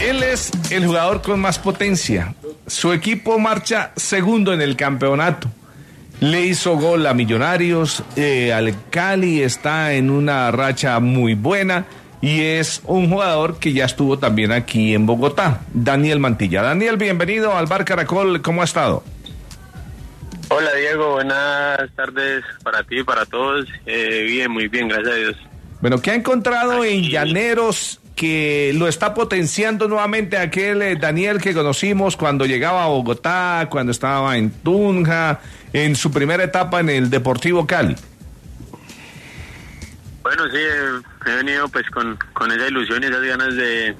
Él es el jugador con más potencia. Su equipo marcha segundo en el campeonato. Le hizo gol a Millonarios, al Cali está en una racha muy buena y es un jugador que ya estuvo también aquí en Bogotá, Daniel Mantilla. Daniel, bienvenido al Bar Caracol, ¿cómo ha estado? Hola Diego, buenas tardes para ti y para todos. Bien, muy bien, gracias a Dios. Bueno, ¿qué ha encontrado en Llaneros que lo está potenciando nuevamente aquel Daniel que conocimos cuando llegaba a Bogotá, cuando estaba en Tunja, en su primera etapa en el Deportivo Cali? Bueno, sí, he venido pues con esa ilusión y esas ganas de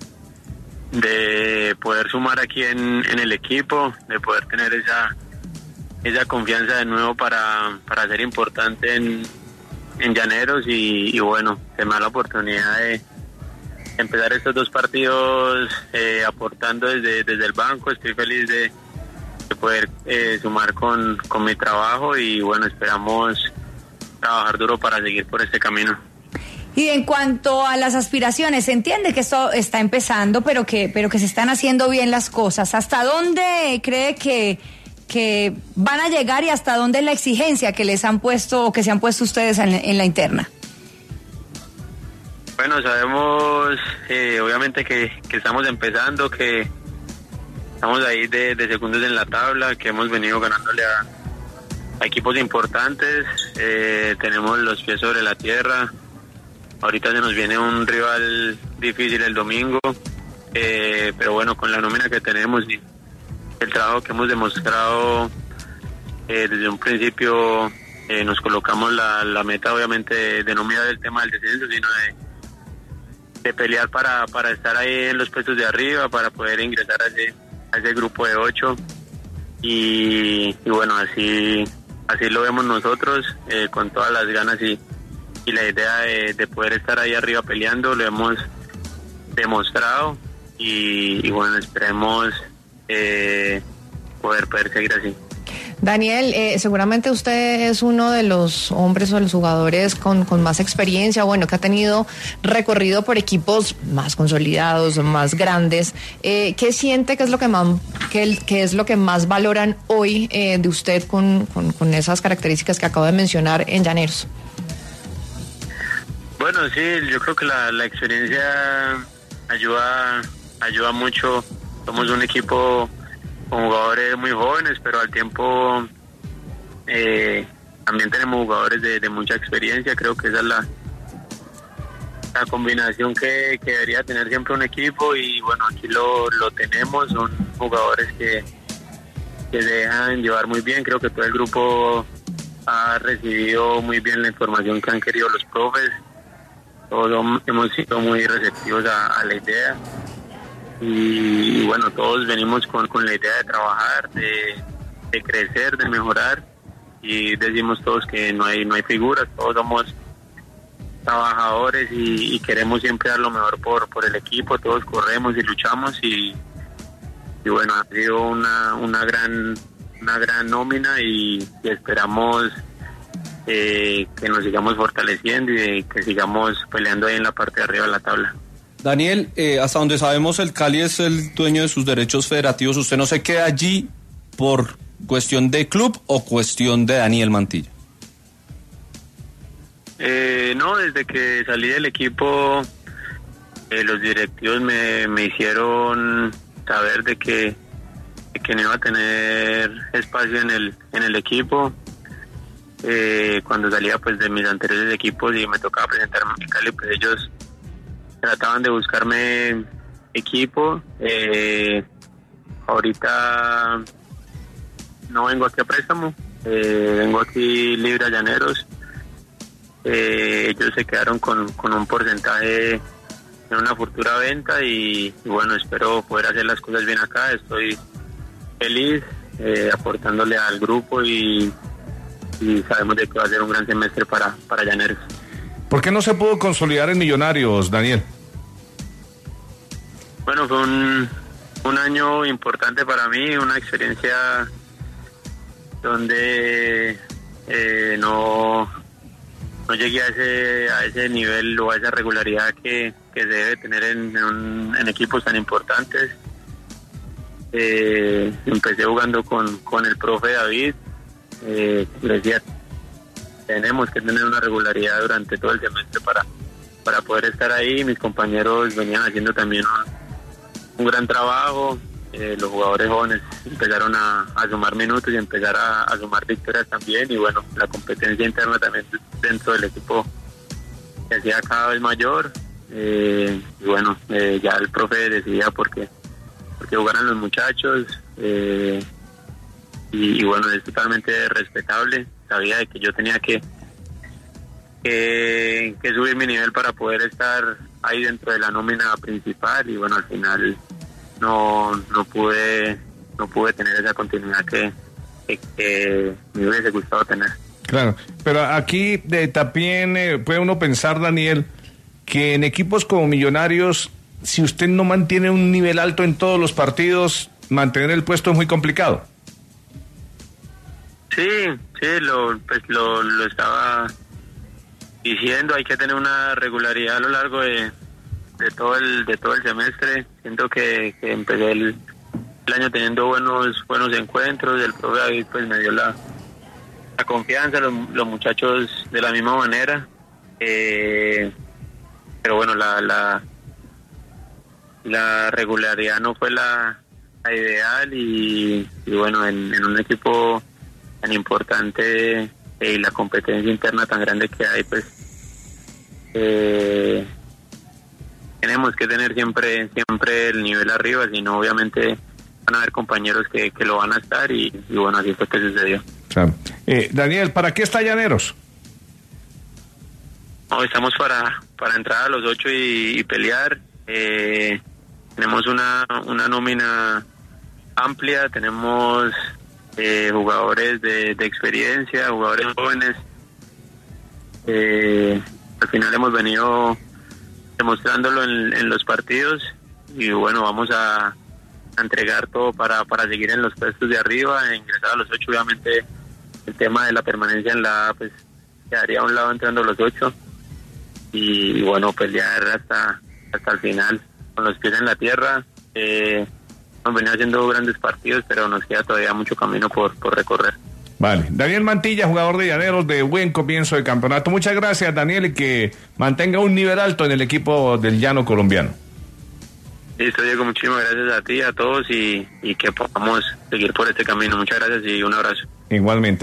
poder sumar aquí en el equipo, de poder tener esa confianza de nuevo para ser importante en Llaneros y bueno, se me da la oportunidad de empezar estos 2 partidos aportando desde el banco. Estoy feliz de poder sumar con mi trabajo y bueno, esperamos trabajar duro para seguir por este camino. Y en cuanto a las aspiraciones, se entiende que esto está empezando, pero que se están haciendo bien las cosas. ¿Hasta dónde cree que van a llegar y hasta dónde es la exigencia que les han puesto o que se han puesto ustedes en la interna? Bueno, sabemos obviamente que estamos empezando, que estamos ahí de segundos en la tabla, que hemos venido ganándole a equipos importantes, tenemos los pies sobre la tierra. Ahorita se nos viene un rival difícil el domingo, pero bueno, con la nómina que tenemos y el trabajo que hemos demostrado desde un principio, nos colocamos la meta obviamente de no mirar el tema del descenso, sino de pelear para estar ahí en los puestos de arriba, para poder ingresar a ese grupo de 8 y bueno, así lo vemos nosotros, con todas las ganas y la idea de poder estar ahí arriba peleando. Lo hemos demostrado y bueno, esperemos poder seguir así. Daniel, seguramente usted es uno de los hombres o de los jugadores con más experiencia, bueno, que ha tenido recorrido por equipos más consolidados, más grandes. ¿Qué siente que es lo que más valoran hoy de usted con esas características que acabo de mencionar en Llaneros? Bueno, sí, yo creo que la experiencia ayuda mucho. Somos un equipo con jugadores muy jóvenes, pero al tiempo también tenemos jugadores de mucha experiencia. Creo que esa es la combinación que debería tener siempre un equipo y bueno, aquí lo tenemos. Son jugadores que se dejan llevar muy bien. Creo que todo el grupo ha recibido muy bien la información que han querido los profes. Todos hemos sido muy receptivos a la idea. Y bueno, todos venimos con la idea de trabajar, de crecer, de mejorar y decimos todos que no hay figuras, todos somos trabajadores y queremos siempre dar lo mejor por el equipo, todos corremos y luchamos y bueno, ha sido una gran nómina y esperamos que nos sigamos fortaleciendo y que sigamos peleando ahí en la parte de arriba de la tabla. Daniel, hasta donde sabemos el Cali es el dueño de sus derechos federativos. ¿Usted no se queda allí por cuestión de club o cuestión de Daniel Mantilla? No, desde que salí del equipo, los directivos me hicieron saber de que no iba a tener espacio en el equipo. Cuando salía pues de mis anteriores equipos y me tocaba presentarme en Cali, pues ellos trataban de buscarme equipo. Ahorita no vengo aquí a préstamo, vengo aquí libre a Llaneros. Ellos se quedaron con un porcentaje en una futura venta y bueno, espero poder hacer las cosas bien acá. Estoy feliz aportándole al grupo y sabemos de que va a ser un gran semestre para Llaneros. ¿Por qué no se pudo consolidar en Millonarios, Daniel? Bueno, fue un año importante para mí, una experiencia donde no llegué a ese nivel o a esa regularidad que que se debe tener en equipos tan importantes. Empecé jugando con el profe David. Le decía, tenemos que tener una regularidad durante todo el semestre para poder estar ahí. Mis compañeros venían haciendo también un gran trabajo. Los jugadores jóvenes empezaron a sumar minutos y empezar a sumar victorias también, y bueno, la competencia interna también dentro del equipo se hacía cada vez mayor, y bueno, ya el profe decidía porque jugaran los muchachos, y bueno, es totalmente respetable. Sabía de que yo tenía que subir mi nivel para poder estar ahí dentro de la nómina principal, y bueno, al final no pude tener esa continuidad que me hubiese gustado tener. Claro, pero aquí también puede uno pensar, Daniel, que en equipos como Millonarios, si usted no mantiene un nivel alto en todos los partidos, mantener el puesto es muy complicado. Sí, lo estaba diciendo. Hay que tener una regularidad a lo largo de todo el semestre. Siento que empecé el año teniendo buenos encuentros. El profe David pues me dio la confianza, los muchachos de la misma manera, pero bueno, la regularidad no fue la ideal, y bueno, en un equipo tan importante y la competencia interna tan grande que hay, pues tenemos que tener siempre el nivel arriba, sino obviamente van a haber compañeros que lo van a estar, y bueno, así fue que sucedió. Claro. Daniel, ¿para qué está Llaneros? No, estamos para entrar a los 8 y pelear. Tenemos una nómina amplia, tenemos jugadores de experiencia, jugadores jóvenes. Al final hemos venido demostrándolo en los partidos, y bueno, vamos a entregar todo para seguir en los puestos de arriba, ingresar a los 8. Obviamente el tema de la permanencia en la A pues quedaría a un lado entrando a los 8, y bueno, pelear hasta el final con los pies en la tierra. Hemos venido haciendo grandes partidos, pero nos queda todavía mucho camino por recorrer. Vale. Daniel Mantilla, jugador de Llaneros, de buen comienzo de campeonato. Muchas gracias, Daniel, y que mantenga un nivel alto en el equipo del llano colombiano. Listo, Diego, muchísimas gracias a ti, a todos, y que podamos seguir por este camino. Muchas gracias y un abrazo. Igualmente.